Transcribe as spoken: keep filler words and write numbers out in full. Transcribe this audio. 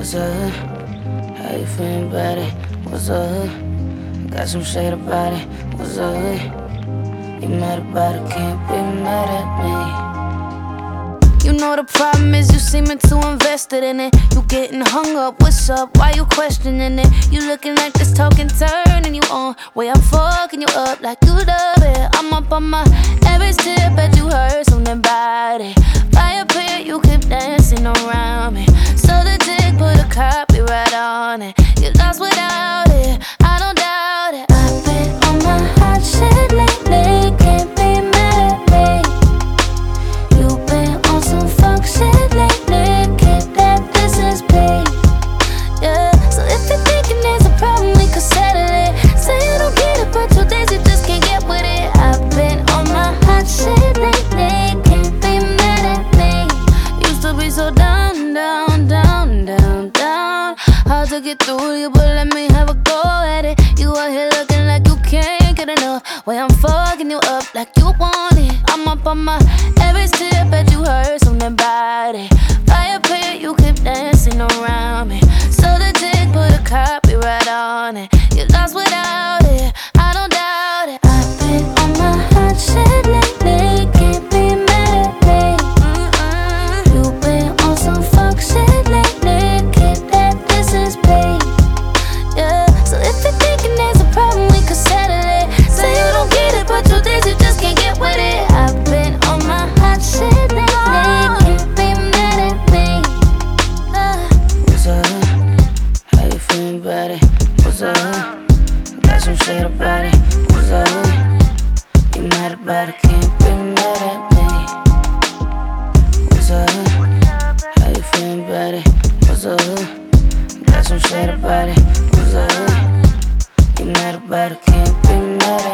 What's up? How you feeling about it? What's up? Got some shade about it. What's up? You mad about it? Can't be mad at me. You know the problem is you seeming too invested in it. You getting hung up, what's up? Why you questioning it? You looking like this talking turning you on. Way I'm fucking you up like you love it. I'm up on my every step, bet you heard something about it. Fire pit, you keep dancing around me. So the dick put a copyright on it. You lost without it, I don't doubt it. I've been on my hot shit lately, can't be mad at me. You've been on some fuck shit lately, keep that business paid. Yeah, so if you're thinking there's a problem, we could settle it. Say you don't get it, but two days you just can't get with it. I've been on my hot shit lately, can't be mad at me. Used to be so down, down, down, down, down. Hard to get through you, but let me have a go at it. You out here looking like you can't get enough. Way I'm fucking you up like you want it. I'm up on my every step, bet you heard something about it. Fire pit, you keep dancing around me. So the dick put a copyright on it. You lost without it, I don't doubt it. I've been on my hot shit lately, can't be mad at me. Mm-mm. You've been on some fuck shit lately, keep that business paid. Yeah, so if you're thinking there's a problem, we could settle it. Say you don't get it, but two days you just can't get with it. I've been on my hot shit lately, can't be mad at me. Uh. What's up? How you feeling about it? What's up? Got some shade about it. What's up? You mad about it? Can't be mad at me. What's up? How you feeling about it? What's up? Got some shade about it. What's up? You mad about it? Can't be mad at me.